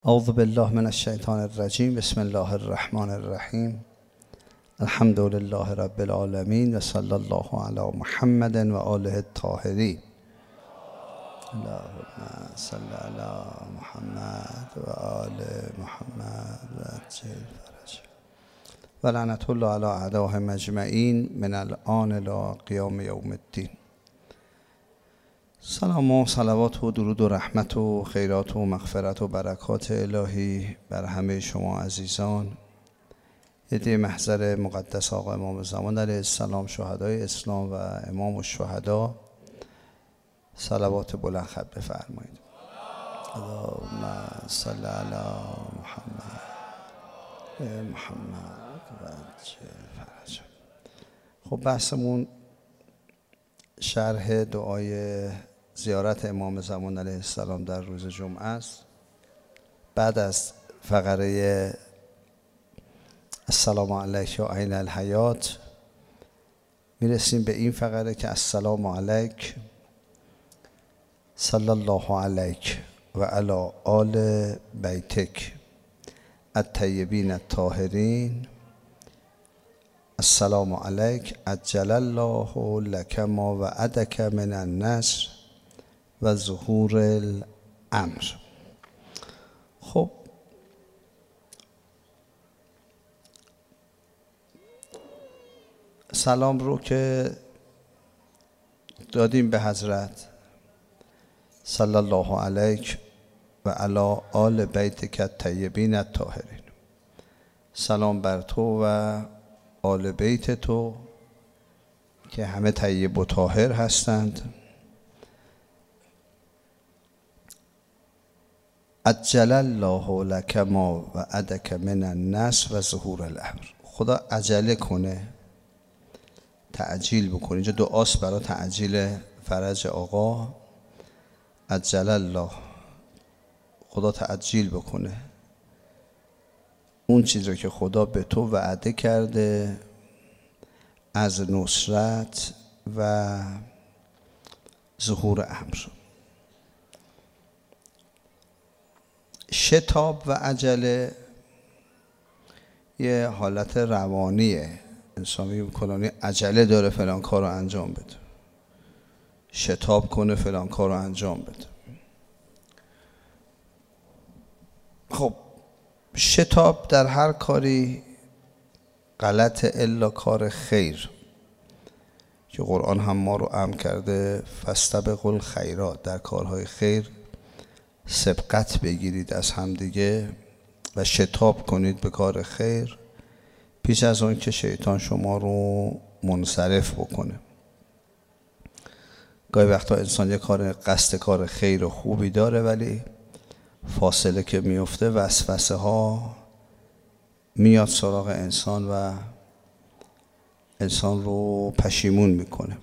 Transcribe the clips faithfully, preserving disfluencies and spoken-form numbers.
اعوذ بالله من الشیطان الرجیم. بسم الله الرحمن الرحیم. الحمد لله رب العالمین و صلی الله علی محمد و آله الطاهرین. اللهم صل علی محمد و آل محمد و عجل فرج و لعنت الله علی اعدائهم اجمعین من الآن الی قیام یوم الدین. سلام و صلوات و درود و رحمت و خیرات و مغفرت و برکات الهی بر همه شما عزیزان، عده محضر مقدس آقا امام زمان علیه السلام، شهدای اسلام و امام الشهدا، صلوات بلند خط بفرمایید. اللهم صل علی محمد محمد و عجل فرج. خب بحثمون شرح دعای زیارت امام زمان علیه السلام در روز جمعه است. بعد از فقره السلام علیک و عین الحیات میرسیم به این فقره که السلام علیک صلی الله علیک و علی آل بیتک الطیبین الطاهرین. السلام علیک عجل الله لک ما وعدک من النصر و ظهور الامر. خب سلام رو که دادیم به حضرت صلی الله علیک و علی آل بیتک الطیبین الطاهرین. سلام بر تو و آل بیت تو که همه طیب و طاهر هستند. عجل الله لک ما وعدک من النصر و ظهور الامر. خدا عجله کنه، تعجیل بکنه. اینجا دعاست برای تعجیل فرج آقا. عجل الله، خدا تعجیل بکنه اون چیز رو که خدا به تو وعده کرده از نصرت و ظهور امر. شتاب و عجله یه حالت روانیه. انسان میگه کلانی عجله داره فلان کار رو انجام بده، شتاب کنه فلان کار رو انجام بده. خب شتاب در هر کاری غلط الا کار خیر که قرآن هم ما رو امر کرده فاستبقوا الخیرات، در کارهای خیر سبقت بگیرید از همدیگه و شتاب کنید به کار خیر پیش از اون که شیطان شما رو منصرف بکنه. گاهی وقتا انسان یه کار قصد کار خیر و خوبی داره ولی فاصله که میفته وسوسه ها میاد سراغ انسان و انسان رو پشیمون میکنه.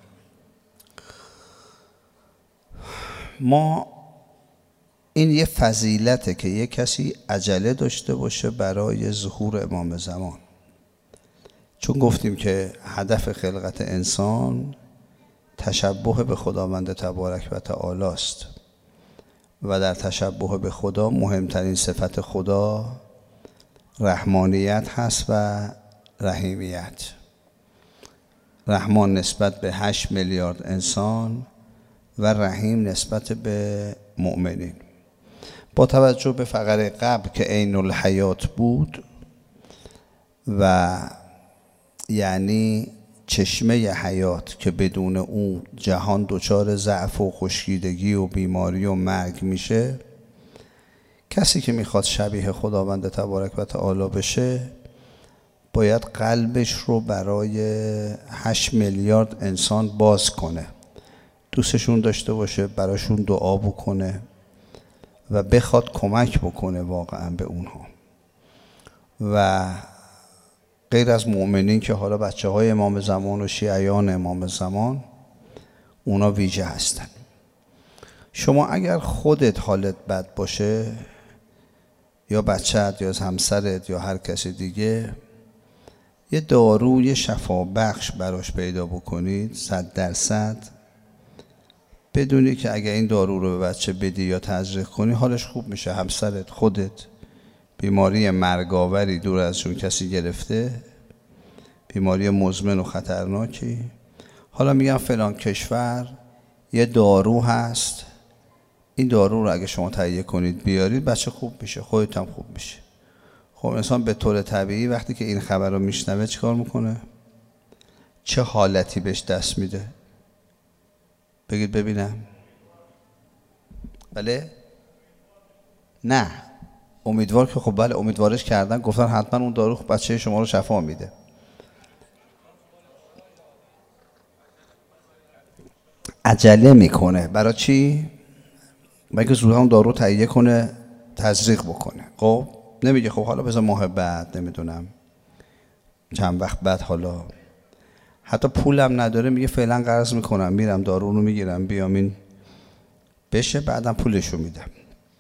ما این یه فضیلته که یه کسی عجله داشته باشه برای ظهور امام زمان، چون گفتیم که هدف خلقت انسان تشبه به خداوند تبارک و تعالی است و در تشبه به خدا مهمترین صفت خدا رحمانیت هست و رحیمیت. رحمان نسبت به هشت میلیارد انسان و رحیم نسبت به مؤمنین. با توجه به فقره قبل که عین الحیات بود و یعنی چشمه حیات که بدون اون جهان دچار ضعف و خشکیدگی و بیماری و مرگ میشه، کسی که میخواد شبیه خداوند تبارک و تعالی بشه باید قلبش رو برای هشت میلیارد انسان باز کنه، دوستشون داشته باشه، براشون دعا بکنه و بخواد کمک بکنه واقعا به اونها. و غیر از مؤمنین که حالا بچه های امام زمان و شیعیان امام زمان اونا ویژه هستن. شما اگر خودت حالت بد باشه یا بچه‌ت یا همسرت یا هر کسی دیگه، یه داروی شفا بخش براش پیدا بکنید، صد درصد بدونی که اگر این دارو رو به بچه بدی یا تزریق کنی حالش خوب میشه. همسرت، خودت بیماری مرگاوری دور ازشون کسی گرفته، بیماری مزمن و خطرناکی، حالا میگم فلان کشور یه دارو هست، این دارو رو اگه شما تهیه کنید بیارید بچه خوب میشه، خودت هم خوب میشه. خب انسان به طور طبیعی وقتی که این خبر رو میشنوه چیکار میکنه؟ چه حالتی بهش دست میده؟ بگید ببینم. بله؟ نه امیدوار که خب بله امیدوارش کردن، گفتن حتما اون دارو بچه شما رو شفا میده. عجله میکنه. برای چی؟ بلکه زودها اون دارو تهیه کنه تزریق بکنه. خب نمیگه خب حالا بذار ماه بعد، نمیدونم چند وقت بعد، حالا حتی پولم نداره میگه فعلا قرض میکنم میرم دارو رو میگیرم بیام این بشه بعدم پولشو میدم.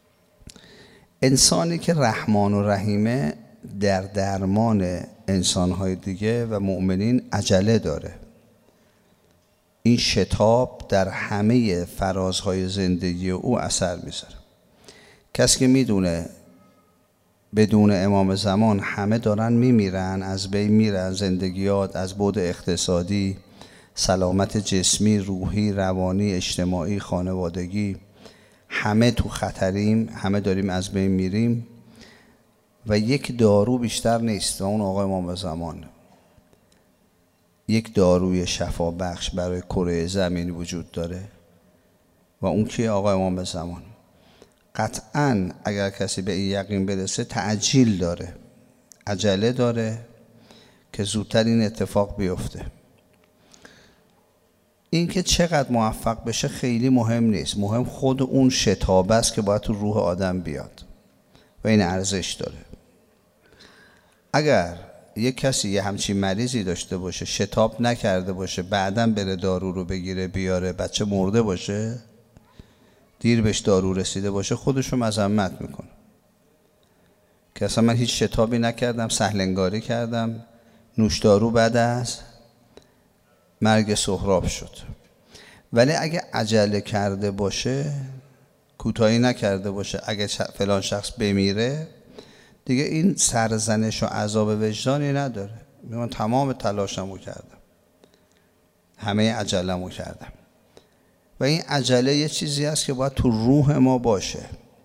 انسانی که رحمان و رحیمه در درمان انسانهای دیگه و مؤمنین عجله داره. این شتاب در همه فرازهای زندگی او اثر میذاره. کسی که میدونه بدون امام زمان همه دارن میمیرن، از بین میرن زندگیات، از بعد اقتصادی، سلامت جسمی، روحی، روانی، اجتماعی، خانوادگی، همه تو خطریم، همه داریم از بین میریم و یک دارو بیشتر نیست و اون آقای امام زمان. یک داروی شفا بخش برای کره زمین وجود داره و اون که آقای امام زمان. قطعاً اگر کسی به این یقین برسه تعجیل داره، عجله داره که زودتر این اتفاق بیفته. این که چقدر موفق بشه خیلی مهم نیست، مهم خود اون شتاب است که باید تو روح آدم بیاد و این ارزش داره. اگر یک کسی یه همچین مریضی داشته باشه شتاب نکرده باشه بعداً بره دارو رو بگیره بیاره بچه مرده باشه، دیر بهش دارو رسیده باشه، خودشو مذمت میکنه که اصلا من هیچ شتابی نکردم، سهلنگاری کردم، نوشدارو بعد از مرگ سهراب شد. ولی اگه عجله کرده باشه، کوتاهی نکرده باشه، اگه فلان شخص بمیره دیگه این سرزنش و عذاب وجدانی نداره. من تمام تلاشمو کردم، همه عجلمو کردم و این عجله یه چیزی هست که باید تو روح ما باشه.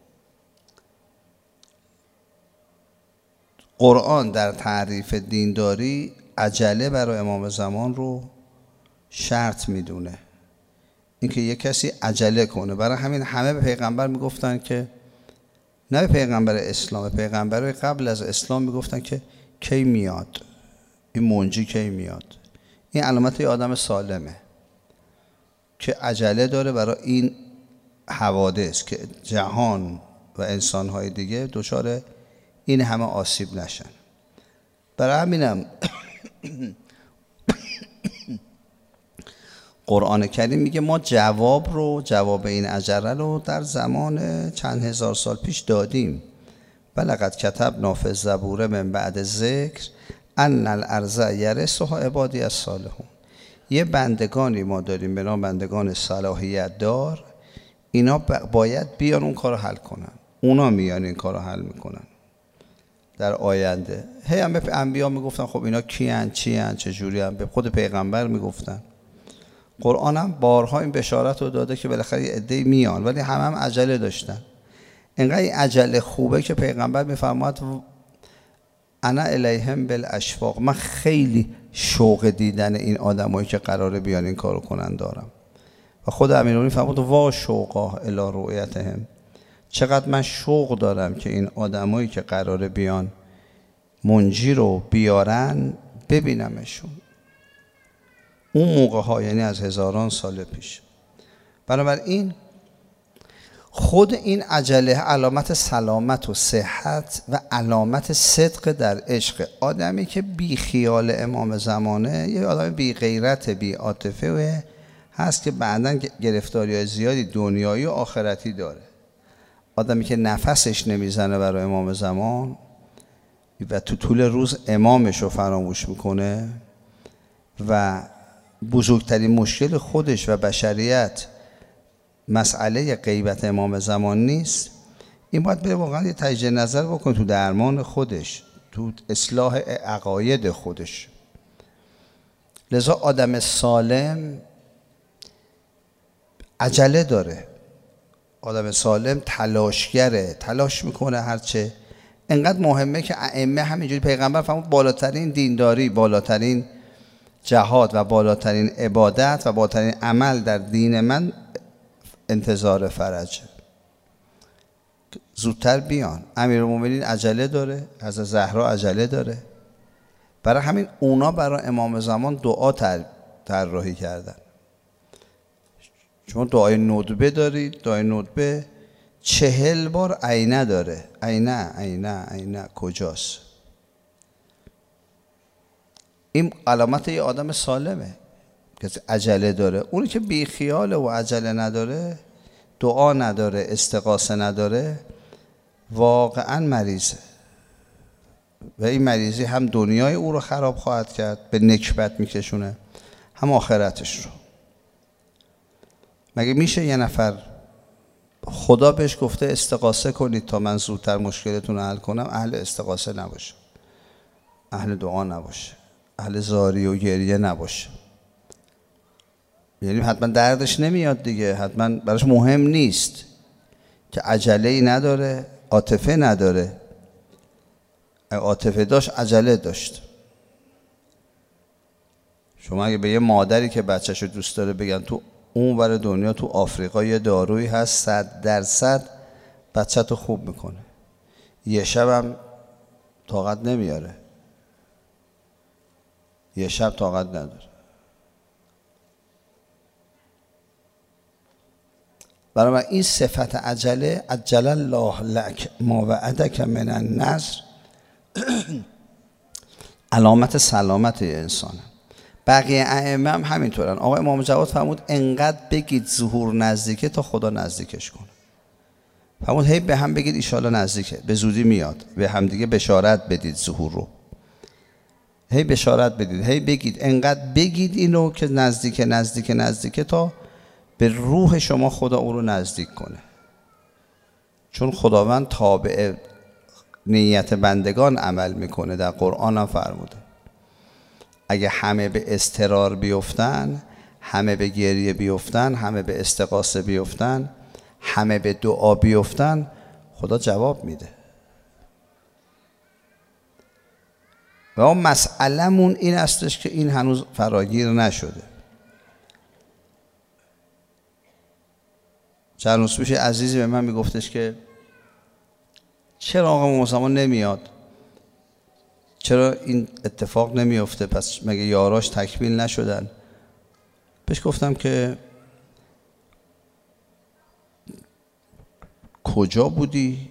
قرآن در تعریف دینداری عجله برای امام زمان رو شرط میدونه، اینکه یه کسی عجله کنه. برای همین همه به پیغمبر میگفتن که، نه به پیغمبر اسلام، به پیغمبرای قبل از اسلام میگفتن که کی میاد این منجی، کی میاد. این علامت یه آدم سالمه که عجله داره برای این حوادث که جهان و انسانهای دیگه دچار این همه آسیب نشن. برای همینم قرآن کریم میگه ما جواب رو، جواب این عجله رو در زمان چند هزار سال پیش دادیم. ولقد کتبنا فی الزبور من بعد ذکر ان الارض یرثها عبادی الصالحون. یه بندگانی ما داریم به نام بندگان صلاحیت دار، اینا باید بیان اون کارو حل کنن، اونا میان این کارو حل میکنن در آینده. هی هم به انبیا میگفتن خب اینا کیان، چیان، چه جوری هم، به خود پیغمبر میگفتن. قرآن هم بارها این بشارت رو داده که بالاخره یه عده‌ای میان، ولی همه هم عجله داشتن. اینقدر این عجله خوبه که پیغمبر میفرماد انا الیهم بالاشواق، من خیلی شوق دیدن این آدمایی که قراره بیان این کارو کنن دارم. و خود امیرالمومنین فرمود وا شوقا الی رؤیتهم، چقدر من شوق دارم که این آدمایی که قراره بیان منجی رو بیارن ببینمشون. اون موقع ها یعنی از هزاران سال پیش. بنابراین خود این عجله علامت سلامت و صحت و علامت صدق در عشق. آدمی که بی خیال امام زمانه یه آدم بی غیرت، بی عاطفه هست که بعداً گرفتاری‌های زیادی دنیایی و آخرتی داره. آدمی که نفسش نمیزنه برای امام زمان و تو طول روز امامش رو فراموش میکنه و بزرگترین مشکل خودش و بشریت مسئله غیبت امام زمان نیست، این باید بره واقعا یه تجدید نظر بکنه تو درمان خودش، تو اصلاح عقاید خودش. لذا آدم سالم عجله داره، آدم سالم تلاشگره، تلاش میکنه هرچه. انقدر مهمه که ائمه همینجوری، پیغمبر فرمود بالاترین دینداری، بالاترین جهاد و بالاترین عبادت و بالاترین عمل در دین من انتظار فرجه، زودتر بیان. امیرالمومنین عجله داره، حضرت زهرا عجله داره، برای همین اونا برای امام زمان دعا طراحی کردن. شما دعای ندبه دارید، دعای ندبه چهل بار عینه داره، عینه عینه عینه کجاست؟ این علامت یه آدم سالمه که عجله داره. اونی که بی خیاله و عجله نداره، دعا نداره، استغاثه نداره، واقعا مریضه و این مریضی هم دنیای او رو خراب خواهد کرد، به نکبت میکشونه، هم آخرتش رو. مگه میشه یه نفر خدا بهش گفته استغاثه کنید تا من زودتر مشکلتون رو حل کنم، اهل استغاثه نباشه، اهل دعا نباشه، اهل زاری و گریه نباشه؟ یعنی حتما دردش نمیاد دیگه، حتما براش مهم نیست که عجله‌ای نداره، عاطفه نداره. عاطفه داشت عجله داشت. شما اگه به یه مادری که بچه‌شو دوست داره بگن تو اون ور دنیا تو آفریقا یه دارویی هست صد درصد بچه تو خوب میکنه، یه شب هم طاقت نمیاره، یه شب طاقت نداره. برای من این صفت عجله، عجل الله لک ما وعدک من النصر، علامت سلامت انسانه. بقیه ائمه هم همینطورن. آقا امام جواد فرمود انقدر بگید ظهور نزدیکه تا خدا نزدیکش کنه. فرمود هی به هم بگید ایشالا نزدیکه، به زودی میاد، به هم دیگه بشارت بدید ظهور رو، هی بشارت بدید، هی بگید، انقدر بگید اینو که نزدیکه نزدیکه نزدیکه تا به روح شما خدا او رو نزدیک کنه. چون خداوند تابع نیت بندگان عمل میکنه، در قرآن هم فرموده اگه همه به اضطرار بیفتن، همه به گریه بیفتن، همه به استغاثه بیفتن، همه به دعا بیفتن، خدا جواب میده. و اون مسئله‌مون این استش که این هنوز فراگیر نشده. چند روز پیش عزیزی به من میگفتش که چرا آقا امام زمان نمیاد، چرا این اتفاق نمیفته، پس مگه یاراش تکمیل نشدن؟ بهش گفتم که کجا بودی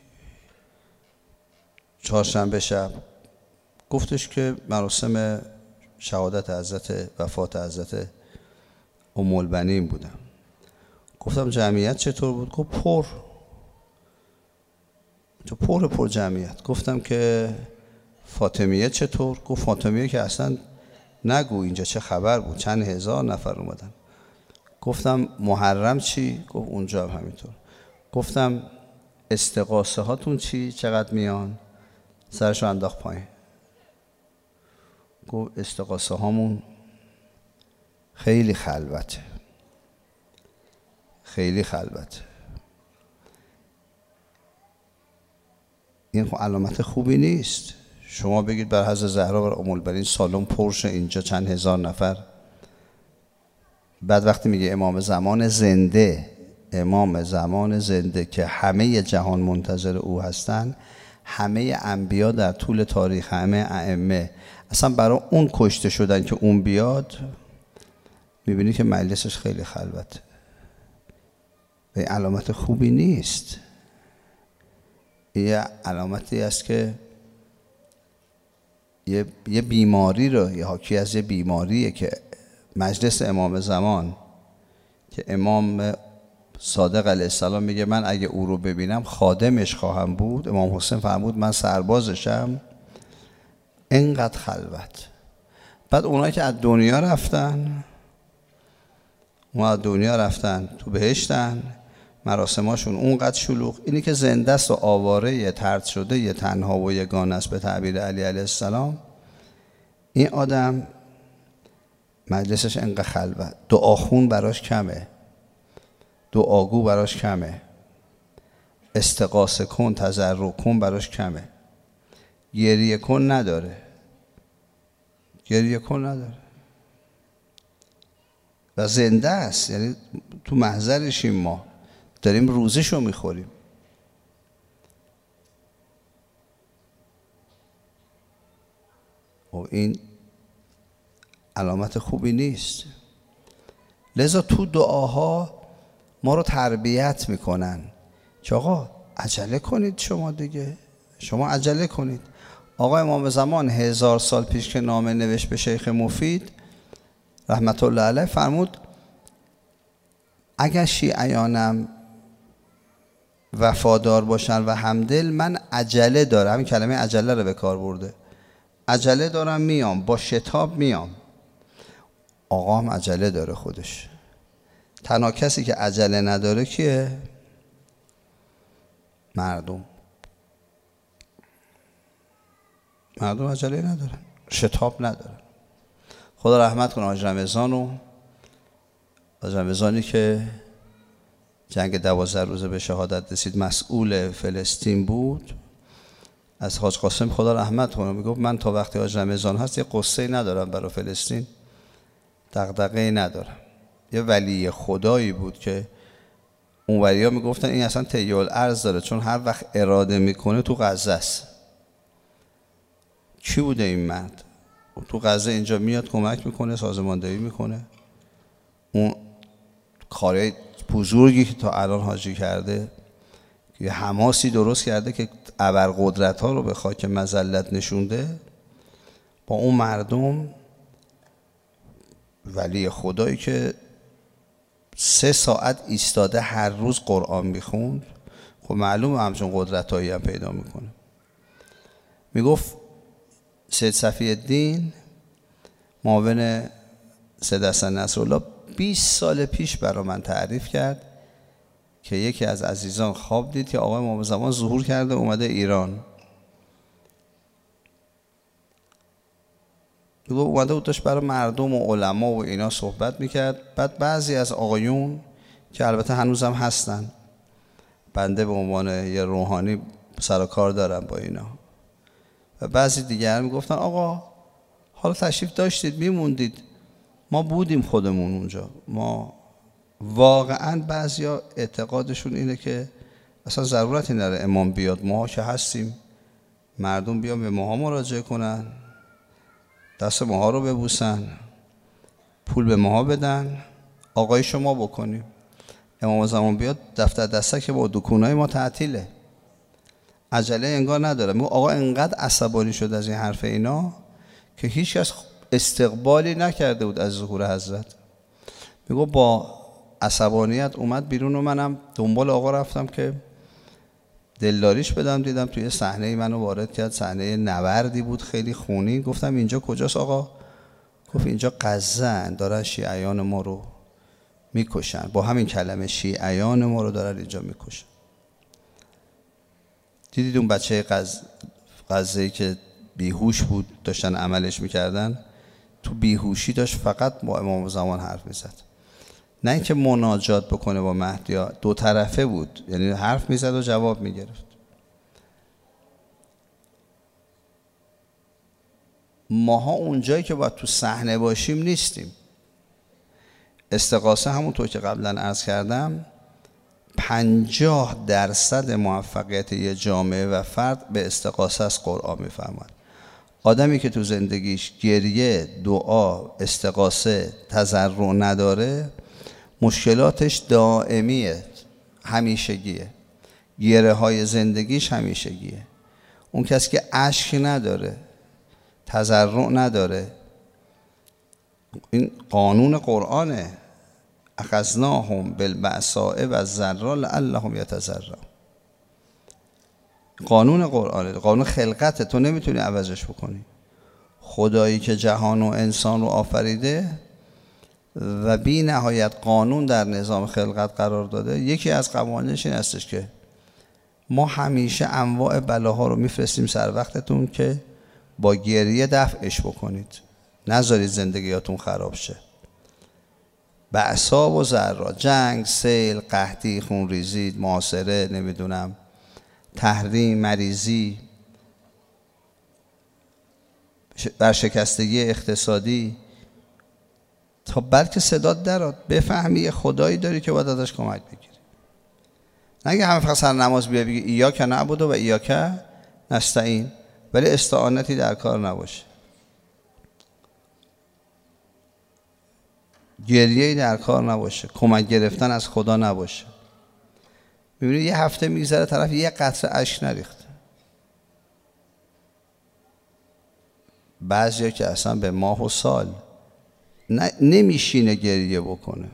چهارشنبه شب؟ گفتش که مراسم شهادت حضرت، وفات حضرت ام البنین بودم. گفتم جمعیت چطور بود؟ گفت پر، تو پر پر جمعیت. گفتم که فاطمیه چطور؟ گفت فاطمیه که اصلا نگو اینجا چه خبر بود، چند هزار نفر اومدن. گفتم محرم چی؟ گفت اونجا هم همینطور. گفتم استغاثه هاتون چی؟ چقدر میان؟ سرشو انداخت پایین. گفت استغاثه هامون خیلی خلوته، خیلی خلوته. این خب علامت خوبی نیست. شما بگید بر حضرت زهرا و ام البنین سالن پرشه، اینجا چند هزار نفر. بعد وقتی میگه امام زمان زنده، امام زمان زنده که همه جهان منتظر او هستن، همه انبیا در طول تاریخ، همه ائمه اصلا برای اون کشته شدن که اون بیاد، میبینی که مجلسش خیلی خلوته. و این علامت خوبی نیست. یه علامتی است که یه, یه بیماری رو، یه حاکی از یه بیماریه که مجلس امام زمان که امام صادق علیه السلام میگه من اگه او رو ببینم خادمش خواهم بود، امام حسین فرمود من سربازشم، اینقدر خلوت. بعد اونایی که از دنیا رفتن، اونا از دنیا رفتن تو بهشتن، مراسماشون اونقدر شلوغ. اینی که زنده است و آواره، طرد شده، یه تنها و یگانه است به تعبیر علی علیه السلام، این آدم مجلسش انقدر خلوت، دعاخون براش کمه، دعاگو براش کمه، استغاثه کن، تضرع کن براش کمه، گریه کن نداره، گریه کن نداره و زنده است. یعنی تو محضرشیم، ما داریم روزشو میخوریم. و این علامت خوبی نیست. لذا تو دعاها ما رو تربیت میکنن که آقا عجله کنید، شما دیگه شما عجله کنید. آقا امام زمان هزار سال پیش که نامه نوشت به شیخ مفید رحمت الله علیه، فرمود اگر شیعیانم وفادار باشن و همدل، من عجله دارم. همین کلمه عجله رو به کار برده، عجله دارم میام، با شتاب میام. آقا هم عجله داره خودش. تنها کسی که عجله نداره کیه؟ مردم. مردم عجله ندارن، شتاب ندارن. خدا رحمت کنه حاج رمضان و حاج رمضانی که جنگ دوازده روزه به شهادت رسید، مسئول فلسطین بود. از حاج قاسم خدا رحمت کنه میگفت من تا وقتی حاج رمضان هست یه قصه ندارم برای فلسطین، دغدغه‌ای ندارم. یه ولی خدایی بود که اون ولیا میگفتن این اصلا طی الارض داره، چون هر وقت اراده میکنه تو غزه است. کی بوده این مرد؟ تو غزه اینجا میاد کمک میکنه، سازماندهی میکنه. اون کارهای بزرگی که تا الان حاجی کرده، یه حماسی درست کرده که ابرقدرت ها رو به خاک مذلت نشونده، با اون مردم. ولی خدایی که سه ساعت ایستاده هر روز قرآن میخوند، خب معلومه همچون قدرت هایی هم پیدا میکنه. میگفت سید صفی الدین معاون سید حسن نصرالله بیست سال پیش برای من تعریف کرد که یکی از عزیزان خواب دید که آقای امام زمان ظهور کرده اومده ایران. میگه اومده بود داشت برای مردم و علما و اینا صحبت میکرد. بعد بعضی از آقایون که البته هنوزم هستن، بنده به عنوان یه روحانی سر و کار دارم با اینا، و بعضی دیگر میگفتن آقا حالا تشریف داشتید میموندید، ما بودیم خودمون اونجا. ما واقعا بعضیا اعتقادشون اینه که اصلا ضرورتی نداره امام بیاد، ما که هستیم، مردم بیان به ماها مراجعه کنن، دست ماها رو ببوسن، پول به ماها بدن، آقای شما بکنیم. امام زمان بیاد دفتر دسته که با دکونای ما تعطیله، عجله انگار نداره. میگه آقا انقدر عصبانی شد از این حرف اینا که هیچ کس استقبالی نکرده بود از ظهور حضرت. میگه با عصبانیت اومد بیرون و منم دنبال آقا رفتم که دلداریش بدم. دیدم توی صحنه منو وارد کرد، صحنه نبردی بود خیلی خونی. گفتم اینجا کجاست آقا؟ گفت اینجا غزه‌ان، دارن شیعیان ما رو میکشن. با همین کلمه شیعیان ما رو دارن اینجا میکشن. دیدید اون بچه غز... غزه‌ای که بیهوش بود داشتن عملش میکردن، تو بیهوشی داشت فقط با امام زمان حرف میزد، نه اینکه مناجات بکنه با مهدی ها. دو طرفه بود، یعنی حرف میزد و جواب میگرفت. ماها اونجایی که باید تو صحنه باشیم نیستیم. استغاثه همونطور که قبلا عرض کردم پنجاه درصد موفقیت یه جامعه و فرد به استغاثه از قرآن میفرماد. آدمی که تو زندگیش گریه، دعا، استغاثه، تضرع نداره، مشکلاتش دائمیه، همیشگیه، گره های زندگیش همیشگیه. اون کسی که اشک نداره، تضرع نداره، این قانون قرآنه، اخذناهم بالبأساء والضراء لعلهم یتضرعون. قانون قرآنه، قانون خلقته، تو نمیتونی عوضش بکنی. خدایی که جهان و انسان رو آفریده و بی نهایت قانون در نظام خلقت قرار داده، یکی از قوانینش این هستش که ما همیشه انواع بلاها رو میفرستیم سر وقتتون که با گریه دفعش بکنید، نذارید زندگیاتون خراب شه. بأسا و ضرا، جنگ، سیل، قحطی، خونریزی، محاصره، نمیدونم تحریم، مریضی، ورشکستگی اقتصادی، تا بلکه صدات درات بفهمی یه خدایی داری که باید ازش کمک بگیری. نگه همه فقط سر نماز بیا بگی ایاک نعبد و ایاک نستعین، ولی استعانتی در کار نباشه، گریه‌ای در کار نباشه، کمک گرفتن از خدا نباشه. میبینید یه هفته میگذره طرف یه قطره اشک نریخته. بعضیا که اصلا به ماه و سال نمیشینه گریه بکنه،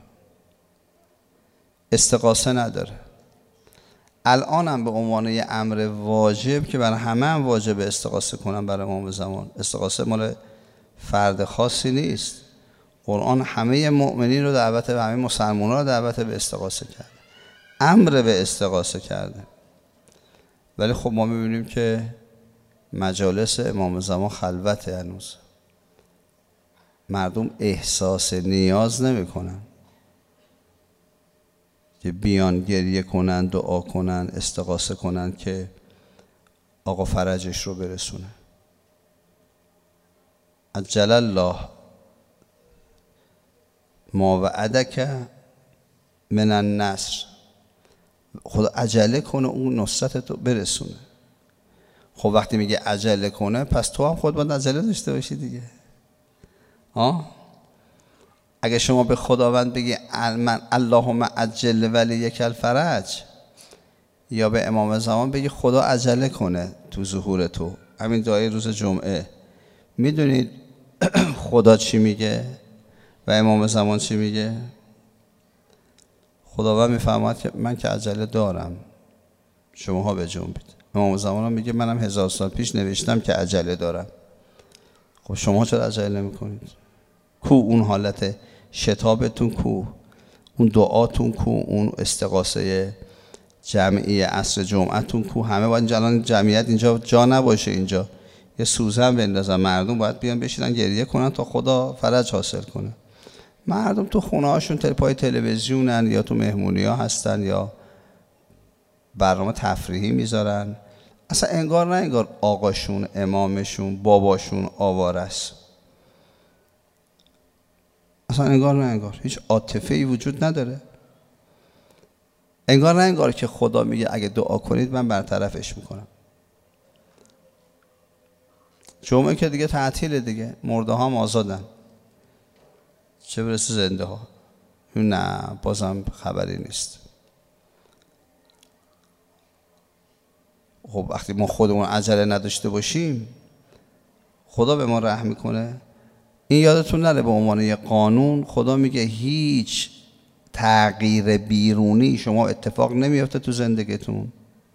استغاثه نداره. الان هم به عنوان یه امر واجب که برای همه هم واجب استغاثه کنن برای امام زمان، استغاثه مال فرد خاصی نیست. قرآن همه مؤمنین رو دعوت به، همه مسلمانان رو دعوت به استغاثه کرده، امر به استغاثه کرده. ولی خب ما میبینیم که مجالس امام زمان خلوته، هنوز مردم احساس نیاز نمی کنن که بیان گریه کنن، دعا کنن، استغاثه کنن که آقا فرجش رو برسونه. عجل الله ما وعدک من النصر، خدا عجله کنه اون نصرت رو برسونه. خب وقتی میگه عجله کنه، پس تو هم خود باید عجله داشته باشی دیگه. ها؟ اگه شما به خداوند بگی من اللهم عجل ولیک الفرج، یا به امام زمان بگی خدا عجله کنه تو ظهور تو، همین دعای روز جمعه، میدونید خدا چی میگه و امام زمان چی میگه؟ خداوند میفرماید که من که عجله دارم، شماها بجنبید. امام زمان میگه منم هزار سال پیش نوشتم که عجله دارم. خب شما چرا عجله نمی‌کنید؟ کو اون حالت شتابتون، کو اون دعاتون، کو اون استغاثه جمعی عصر جمعتون، کو همه باید الان جمعیت اینجا جا نباشه، اینجا یه سوزن بندازن، مردم باید بیان بشینن گریه کنن تا خدا فرج حاصل کنه. مردم تو خونه هاشون پای تلویزیونن یا تو مهمونی ها هستن یا برنامه تفریحی میذارن، اصلا انگار نه انگار آقاشون، امامشون، باباشون آواره است. اصلا انگار نه انگار هیچ عاطفه‌ای وجود نداره. انگار نه انگار که خدا میگه اگه دعا کنید من برطرفش میکنم. جمعه که دیگه تعطیله دیگه، مرده ها هم آزادن، چه برسه زنده ها. نه بازم خبری نیست. خب وقتی ما خودمون عجله نداشته باشیم خدا به ما رحم میکنه. این یادتون نره به عنوان یه قانون خدا میگه هیچ تغییر بیرونی شما اتفاق نمیفته تو زندگیتون،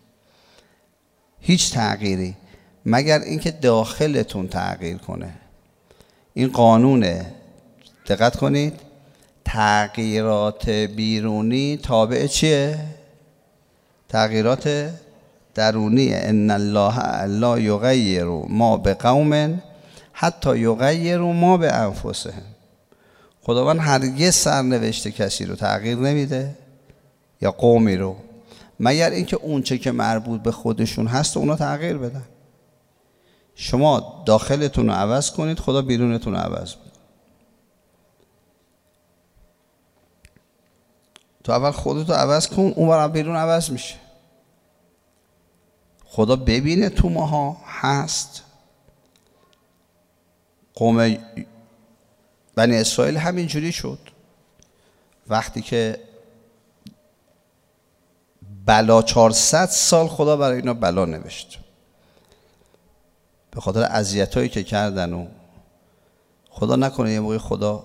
هیچ تغییری، مگر اینکه داخلتون تغییر کنه. این قانونه. دقت کنید، تغییرات بیرونی تابع چیه؟ تغییرات درونی. ان الله لا یغیر ما بقوم حتی یغیروا ما بانفسهم. خداوند هرگز سرنوشت کسی رو تغییر نمیده یا قومی رو، مگر اینکه اون چه که مربوط به خودشون هست اونا تغییر بدن. شما داخلتون رو عوض کنید، خدا بیرونتون رو عوض میکنه. تو اول خودتو عوض کن، اون برای بیرون عوض میشه. خدا ببینه تو ماها هست. قوم بنی اسرائیل همینجوری شد. وقتی که بلا چهارصد سال خدا برای اینا بلا نوشت به خاطر اذیتایی که کردن. و خدا نکنه یه موقع خدا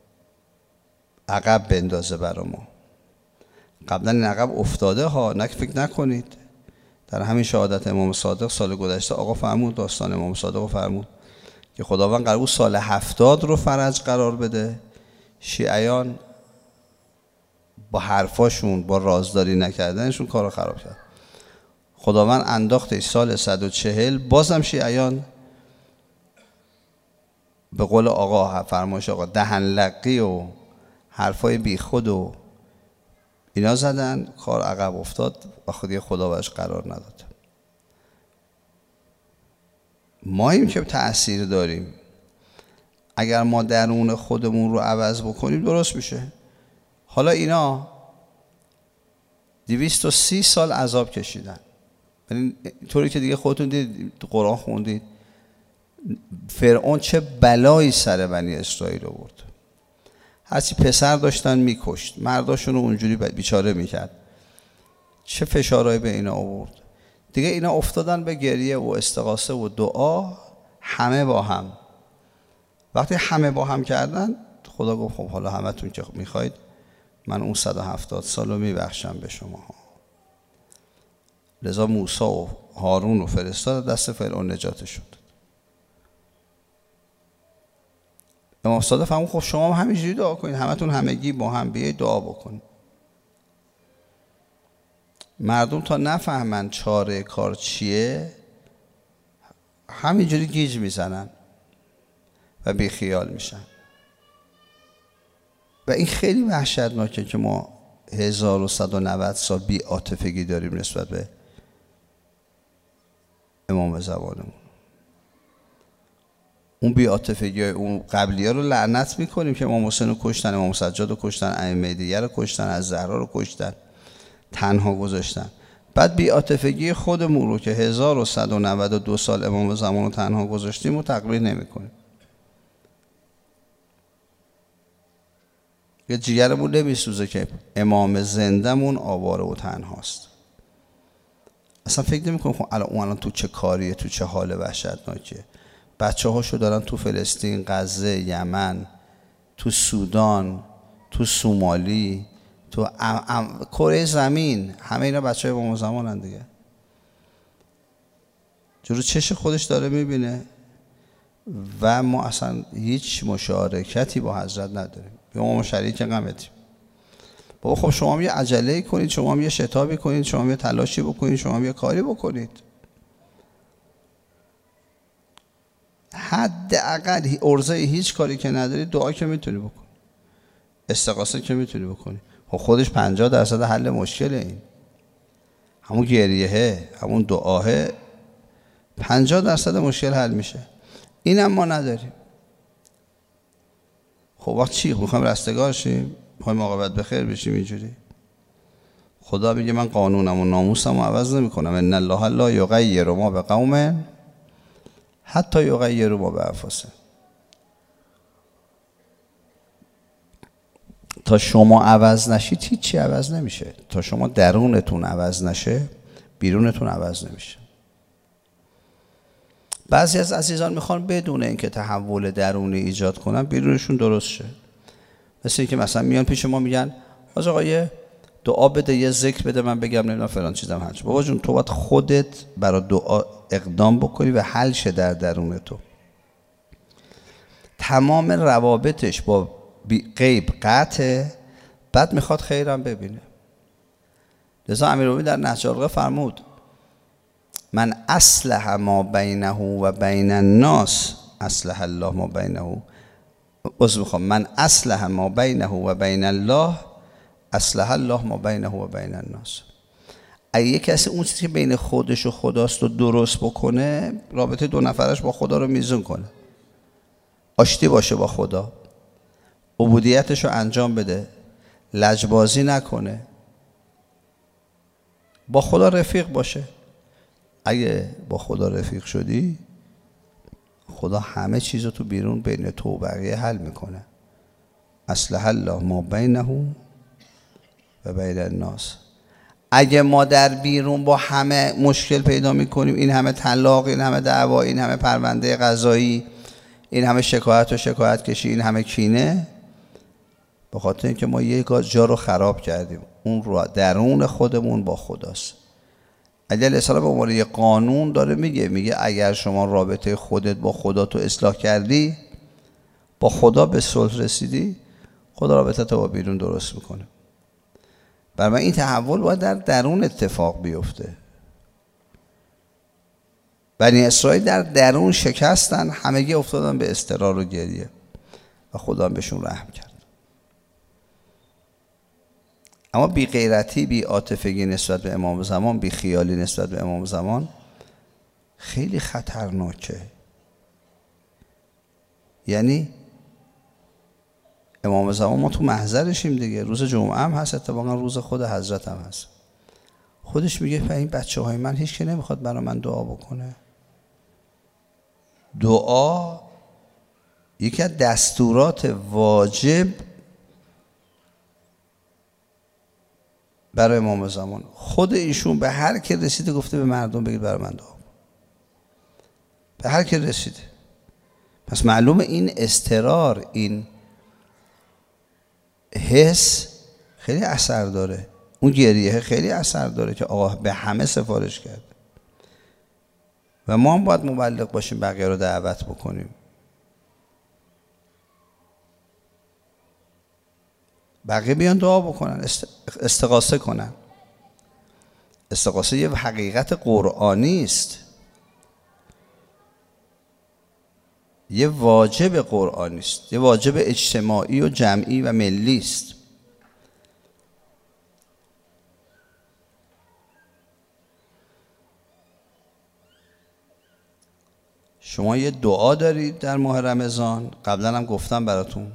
عقب بندازه برای ما. قبلا این عقب افتاده ها، نه فکر نکنید. در همین شهادت امام صادق سال گذشته آقا فرمود، داستان امام صادق فرمود که خداوند قرار بود سال هفتاد رو فرج قرار بده شیعیان با حرفاشون، با رازداری نکردنشون کار رو خراب کرد. خداوند انداختش سال صد و چهل، بازم شیعیان به قول آقا، فرمایش آقا، دهن لقی و حرفای بی خود و اینا زدن، کار عقب افتاد و خودی خدا برش قرار نداد. ماییم که تأثیر داریم. اگر ما درون خودمون رو عوض بکنیم درست میشه. حالا اینا دویست و سی سال عذاب کشیدن. یعنی طوری که دیگه خودتون دید، قرآن خوندید، فرعون چه بلایی سر بنی اسرائیل آورد. هرچی پسر داشتن میکشت، مرداشون رو اونجوری بیچاره میکرد. چه فشارهایی به اینا آورد. دیگه اینا افتادن به گریه و استغاثه و دعا، همه با هم. وقتی همه با هم کردن، خدا گفت خب حالا همتون که میخواید، من اون صد و هفتاد سال رو میبخشم به شما. لذا موسی و هارون رو فرستاد، دست فرعون نجاتشون داد. امام صادق فرمود خب شما هم همینجوری دعا کنید، همتون همگی با هم بیایید دعا بکنید. مردم تا نفهمن چاره کار چیه، همینجوری گیج میزنن و بی خیال میشن. و این خیلی وحشتناکه که ما هزار و صد و نود سال بی عاطفگی داریم نسبت به امام زمانمون. اون بی عاطفگی اون قبلی ها رو لعنت میکنیم که امام حسین رو کشتن، امام سجاد رو کشتن، ائمه دیگه رو کشتن، از زهرا رو کشتن، تنها گذاشتن. بعد بی عاطفگی خودمون رو که هزار و صد و نود و دو سال امام زمان رو تنها گذاشتیم و تقریر نمیکنیم. یه جیگرمون نمیسوزه که امام زندمون آواره و تنهاست. اصلا فکر نمی کنم خب الان اون الان تو چه کاریه، تو چه حال وحشتناکه. بچه هاشو دارن تو فلسطین، غزه، یمن، تو سودان، تو سومالی، تو ام ام کره زمین، همه اینا بچه های امام زمانن دیگه. جلو چش خودش داره میبینه و ما اصلا هیچ مشارکتی با حضرت نداریم. به ما شریک غمتیم. بابا خب شما هم یه عجله کنید، شما هم یه شتابی کنید، شما هم یه تلاشی بکنید، شما هم یه کاری بکنید. حداقل ارزه هیچ کاری که نداری، دعا که میتونی بکنی، استغاثه که میتونی بکنی. خب خودش پنجاه درصد حل مشکل. این همون گریهه، همون دعاه، پنجاه درصد مشکل حل میشه. اینم ما نداریم. خب وقت چی؟ میخوایم رستگار شیم؟ میخوایم عاقبت بخیر بشیم؟ اینجوری خدا میگه من قانونم و ناموسم رو عوض نمی کنم. ان الله لا یغیر ما بقوم حتی یغیروا ما بانفسهم. تا شما عوض نشید هیچی عوض نمیشه. تا شما درونتون عوض نشه بیرونتون عوض نمیشه. بعضی از عزیزان میخوان بدون اینکه تحول درونی ایجاد کنن بیرونشون درست شه. مثل اینکه مثلا میان پیش ما میگن از آقا یه دعا بده، یه ذکر بده، من بگم نمیدونم فلان چیزم هست. بابا جون تو باید خودت برای دعا اقدام بکنی و حل شه در درون تو. تمام روابطش با غیب قطعه، بعد میخواد خیرم ببینه. لذا امیرالمومنین در نهج البلاغه فرمود من اصلح ما بینه و بین الناس اصلح الله ما بینه. عذر میخوام، من اصلح ما بینه و بین الله اصلح الله ما بینه و بین الناس. اگه یک کسی اون چیزی که بین خودش و خداست رو درست بکنه، رابطه دو نفرش با خدا رو میزون کنه، آشتی باشه با خدا، عبودیتش رو انجام بده، لجبازی نکنه، با خدا رفیق باشه. اگه با خدا رفیق شدی، خدا همه چیز رو تو بیرون بین تو و بقیه حل میکنه. اصلح الله ما بینه و بین الناس. اگه ما در بیرون با همه مشکل پیدا میکنیم، این همه طلاق، این همه دعوا، این همه پرونده قضایی، این همه شکایت و شکایت کشی، این همه کینه، به خاطر اینکه ما یک جا رو خراب کردیم. اون رو درون خودمون با خداست. علی علیه السلام به عنوان یه قانون داره میگه، میگه اگر شما رابطه خودت با خدا تو اصلاح کردی، با خدا به صلح رسیدی، خدا رابطه با بیرون درست میکنه. برای من این تحول باید در درون اتفاق بیفته. بنی اسرائیل در درون شکستن، همگی افتادن به اضطرار و گریه و خدا هم بهشون رحم کرد. اما بی غیرتی، بی عاطفگی نسبت به امام زمان، بی خیالی نسبت به امام زمان خیلی خطرناکه. یعنی امام زمان ما تو محضرشیم دیگه، روز جمعه هم هست، اتفاقا روز خود حضرت هم هست. خودش میگه این بچه های من هیچ که نمیخواد برای من دعا بکنه. دعا یکی از دستورات واجب برای امام زمان. خود ایشون به هر که رسیده گفته به مردم بگید برای من دعا کن. به هر که رسیده. پس معلومه این اضطرار، این حس خیلی اثر داره. اون گریه خیلی اثر داره که آقا به همه سفارش کرده و ما هم باید مبلغ باشیم، بقیه رو دعوت بکنیم. بقیه بیان دعا بکنن، استغاثه کنن. استغاثه یه حقیقت قرآنی است، یه واجب قرآنی است، یه واجب اجتماعی و جمعی و ملی است. شما یه دعا دارید در ماه رمضان، قبلا هم گفتم براتون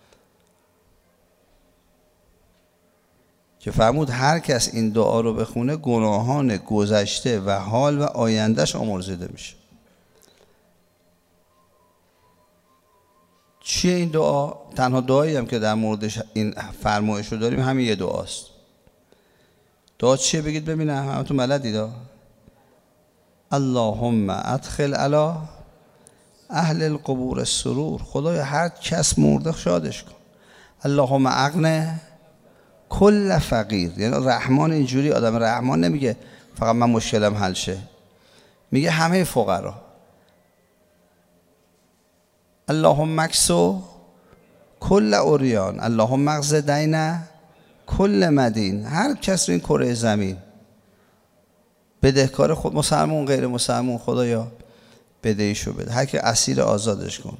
که فرمود هر کس این دعا رو بخونه گناهان گذشته و حال و آیندهش آمرزیده میشه. چیه این دعا؟ تنها دعایی هم که در موردش این فرمایش رو داریم همین یه دعاست. دعا چیه بگید ببینم، همتون بلدید؟ اللهم ادخل علی اهل القبور السرور. خدایا هر کس مرده شادش کن. اللهم اغنه کل فقیر. یعنی رحمان اینجوری، آدم رحمان نمیگه فقط من مشکلم حل شه، میگه همه فقرا. اللهم اکسو کل اوریان، اللهم اقض دین کل مدین. هر کس رو این کره زمین بدهکار خود، مسلمون غیر مسلمون، خدایا بدهیشو بده. هر که اسیر آزادش کن.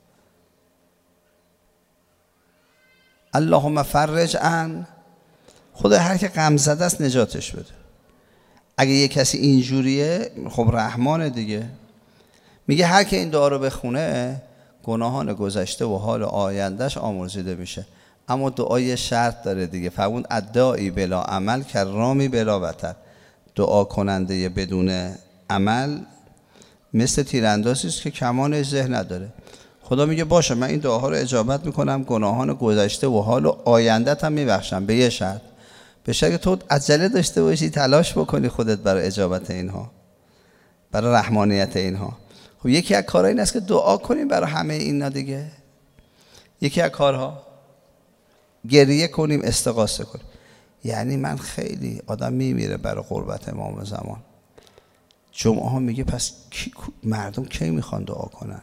اللهم فرج عن، خدا هر که غم زده است نجاتش بده. اگه یه کسی اینجوریه خب رحمانه دیگه. میگه هر که این دعا رو بخونه گناهان گذشته و حال آیندهش آمرزیده میشه. اما دعای شرط داره دیگه. فرمود ادعایی بلا عمل کرامی بلا وتر. دعا کننده بدون عمل مثل تیراندازی است که کمان ذهن نداره. خدا میگه باشه من این دعاها رو اجابت میکنم، گناهان گذشته و حال و آینده‌ت هم میبخشم، به یه شرط. به شرط که تو عجله داشته باشی، تلاش بکنی خودت برای اجابت اینها، برای رحمانیت اینها. خب یکی از کارها این است که دعا کنیم برای همه اینا دیگه. یکی از کارها گریه کنیم، استغاثه کنیم. یعنی من خیلی آدم میمیره برای قربت امام زمان. جمعه ها میگه پس کی مردم کی میخوان دعا کنن؟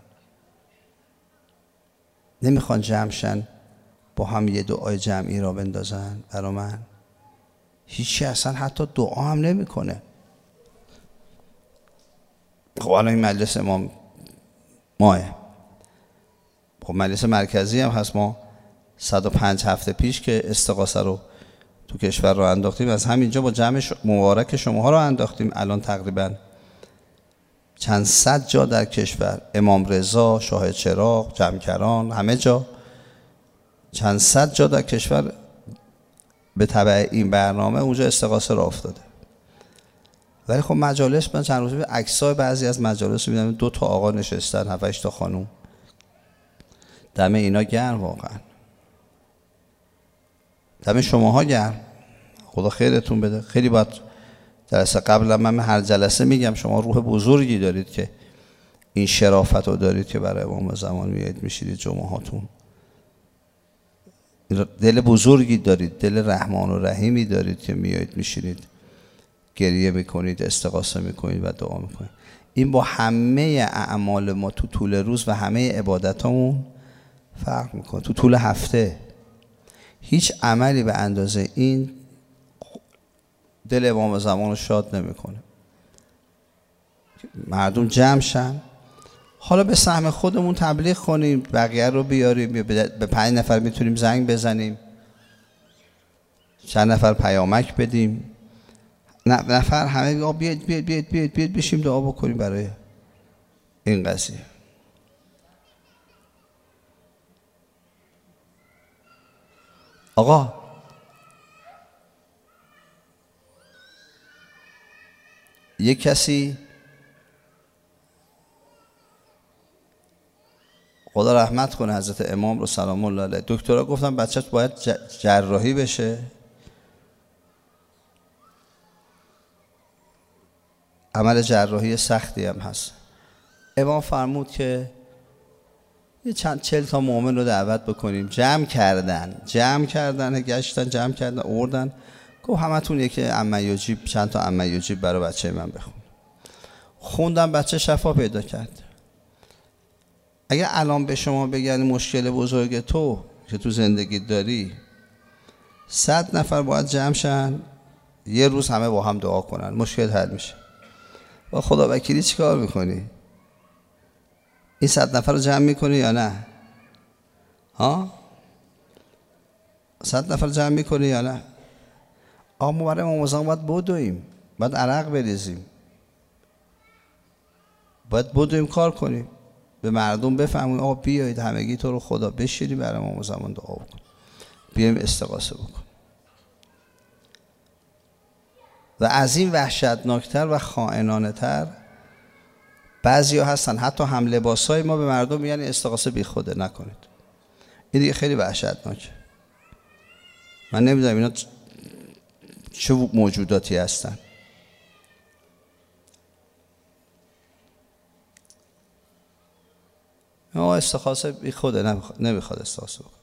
نمیخوان جمعشن با هم یه دعای جمعی را بندازن برای من؟ هیچی اصلا حتی دعا هم نمیکنه. خب الان این مجلس امام ماه، خب مجلس مرکزی هم هست. ما صد و پنج هفته پیش که استغاثه رو تو کشور رو انداختیم، از همینجا با جمع مبارک شماها رو انداختیم. الان تقریبا چند صد جا در کشور، امام رضا، شاه چراغ، جمکران، همه جا چند صد جا در کشور به تبع این برنامه اونجا استغاثه را افتاده. ولی خب مجالس، من چند روز به عکسای بعضی از مجالس رو می‌بینم، دو تا آقا نشستن، هفت هشت تا خانم. دم اینا گرم، واقعا دم شماها گرم. خدا خیرتون بده. خیلی باید جلسه قبلا من هر جلسه میگم شما روح بزرگی دارید که این شرافت رو دارید که برای امام زمان میایید میشیدید جمعه هاتون. دل بزرگی دارید، دل رحمان و رحیمی دارید که میایید میشینید گریه میکنید، استغاثه میکنید و دعا میکنید. این با همه اعمال ما تو طول روز و همه عبادتامون فرق میکنه. تو طول هفته هیچ عملی به اندازه این دل امام زمان رو شاد نمیکنه. مردم جمع شن، حالا به سهم خودمون تبلیغ کنیم، بقیه رو بیاریم، به پنج نفر میتونیم زنگ بزنیم، چند نفر پیامک بدیم، نفر همه بیاد بیاد بیاد بیاد بیاد بیاد بشیم دعا بکنیم برای این قضیه. آقا یک کسی خدا رحمت کنه حضرت امام رو سلام الله علیه، دکترها گفتن بچه‌ت باید جراحی بشه، عمل جراحی سختی هم هست. امام فرمود که یه چند چل تا مؤمن رو دعوت بکنیم. جمع کردن جمع کردن گشتن جمع کردن آوردن، گفت همتون یکی عمه یجیب، چند تا عمه یجیب برای بچه من بخون. خوندم، بچه شفا پیدا کرد. اگه الان به شما بگن مشکل بزرگ تو که تو زندگی داری، صد نفر باید جمع شن یه روز همه با هم دعا کنن، مشکل حل میشه. با خدا وکیلی چی کار میکنی؟ این صد نفر رو جمع میکنی یا نه؟ ها؟ صد نفر جمع میکنی یا نه؟ آقا ما برای امام زمان باید بدویم، باید عرق بریزیم، باید بدویم کار کنیم، به مردم بفهمون آقا بیایید همگی تو رو خدا بشیریم برای امام زمان دعا بکن، بیایم استغاثه بکن. و از این وحشتناکتر و خائنانه تر بعضی ها هستن، حتی هم لباسای ما به مردم میگن استغاثه بی خوده نکنید. این دیگه خیلی وحشتناکه. من نمیدونم اینا چه موجوداتی هستن. ما استغاثه بی خوده نمیخواد استغاثه بکن.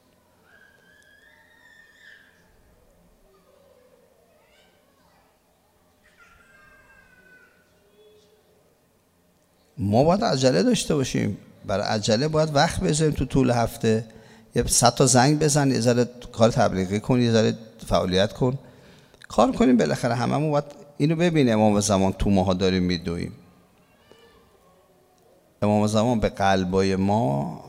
ما باید عجله داشته باشیم. برای عجله باید وقت بذاریم تو طول هفته، یه صد تا زنگ بزن، یه ذره کار تبلیغی کن، یه ذره فعالیت کن، کار کنیم. بالاخره هممون باید اینو ببینیم امام زمان تو ماها داریم میدویم. امام زمان به قلبای ما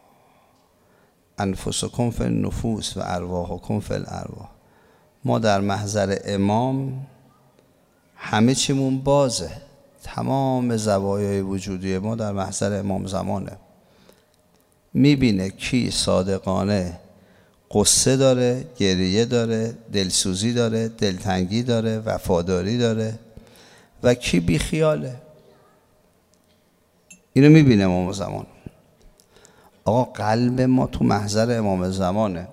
انفسکم فی النفوس و ارواحکم فی الارواح، ما در محضر امام همه چیمون بازه، تمام زوایای وجودی ما در محضر امام زمانه. میبینه کی صادقانه قصه داره، گریه داره، دلسوزی داره، دلتنگی داره، وفاداری داره و کی بیخیاله. اینو میبینه امام زمان. آقا قلب ما تو محضر امام زمانه.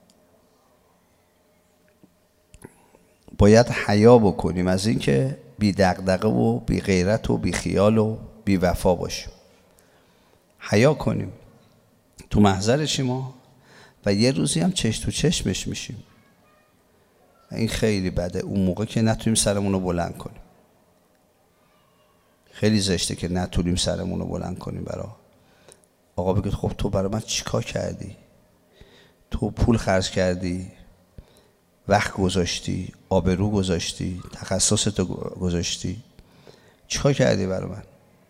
باید حیا بکنیم از این که بی دغدغه و بی غیرت و بی خیال و بی وفا باشیم. حیا کنیم تو محضر ما و یه روزی هم چشم تو چشمش میشیم. این خیلی بده اون موقع که نتونیم سرمون رو بلند کنیم. خیلی زشته که نتونیم سرمون رو بلند کنیم. برای آقا بگید خب تو برای من چیکار کردی؟ تو پول خرج کردی، وقت گذاشتی، آبرو گذاشتی، تخصصتو گذاشتی، چیکار کردی برای من؟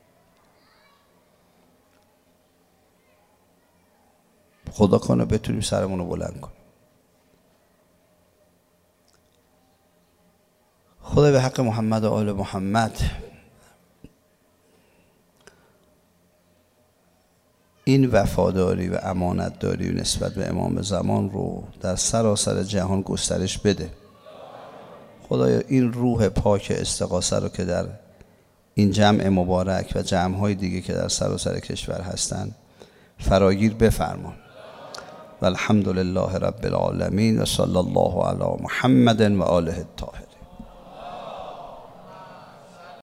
خدا کنه بتونیم سرمون رو بلند کنیم. خدا به حق محمد و آل محمد این وفاداری و امانتداری و نسبت به امام زمان رو در سراسر جهان گسترش بده. خدایا این روح پاک استغاثه رو که در این جمع مبارک و جمع‌های دیگه که در سراسر کشور هستند فراگیر بفرما. و الحمد لله رب العالمین و صلی الله علی محمد و آله الطاهرین.